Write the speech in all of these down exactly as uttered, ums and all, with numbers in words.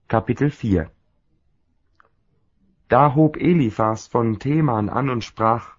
Kapitel vier. Da hob Eliphas von Teman an und sprach: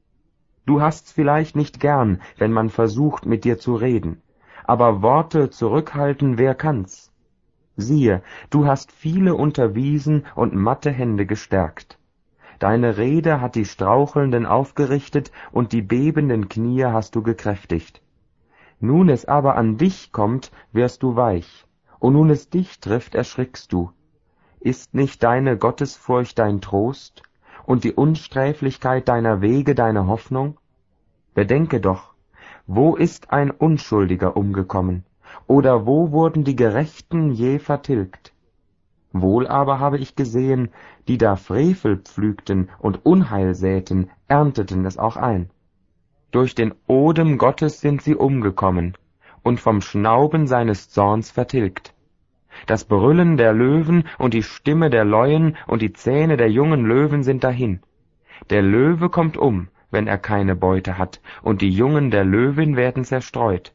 Du hast's vielleicht nicht gern, wenn man versucht, mit dir zu reden, aber Worte zurückhalten, wer kann's? Siehe, du hast viele unterwiesen und matte Hände gestärkt. Deine Rede hat die Strauchelnden aufgerichtet, und die bebenden Knie hast du gekräftigt. Nun es aber an dich kommt, wirst du weich, und nun es dich trifft, erschrickst du. Ist nicht deine Gottesfurcht dein Trost, und die Unsträflichkeit deiner Wege deine Hoffnung? Bedenke doch, wo ist ein Unschuldiger umgekommen, oder wo wurden die Gerechten je vertilgt? Wohl aber habe ich gesehen, die da Frevel pflügten und Unheil säten, ernteten es auch ein. Durch den Odem Gottes sind sie umgekommen, und vom Schnauben seines Zorns vertilgt. Das Brüllen der Löwen und die Stimme der Leuen und die Zähne der jungen Löwen sind dahin. Der Löwe kommt um, wenn er keine Beute hat, und die Jungen der Löwin werden zerstreut.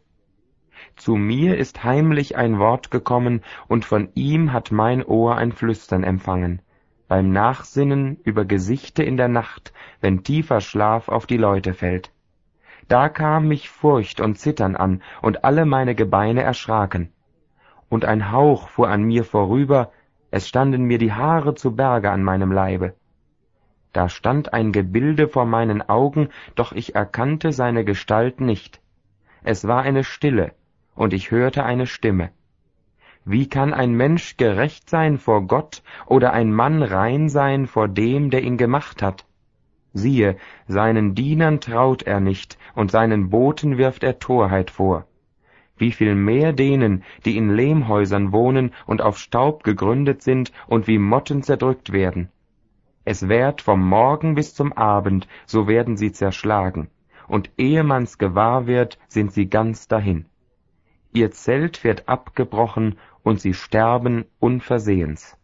Zu mir ist heimlich ein Wort gekommen, und von ihm hat mein Ohr ein Flüstern empfangen, beim Nachsinnen über Gesichte in der Nacht, wenn tiefer Schlaf auf die Leute fällt. Da kam mich Furcht und Zittern an, und alle meine Gebeine erschraken. Und ein Hauch fuhr an mir vorüber, es standen mir die Haare zu Berge an meinem Leibe. Da stand ein Gebilde vor meinen Augen, doch ich erkannte seine Gestalt nicht. Es war eine Stille, und ich hörte eine Stimme. Wie kann ein Mensch gerecht sein vor Gott, oder ein Mann rein sein vor dem, der ihn gemacht hat? Siehe, seinen Dienern traut er nicht, und seinen Boten wirft er Torheit vor. Wie viel mehr denen, die in Lehmhäusern wohnen und auf Staub gegründet sind und wie Motten zerdrückt werden. Es währt vom Morgen bis zum Abend, so werden sie zerschlagen, und ehe man's gewahr wird, sind sie ganz dahin. Ihr Zelt wird abgebrochen, und sie sterben unversehens.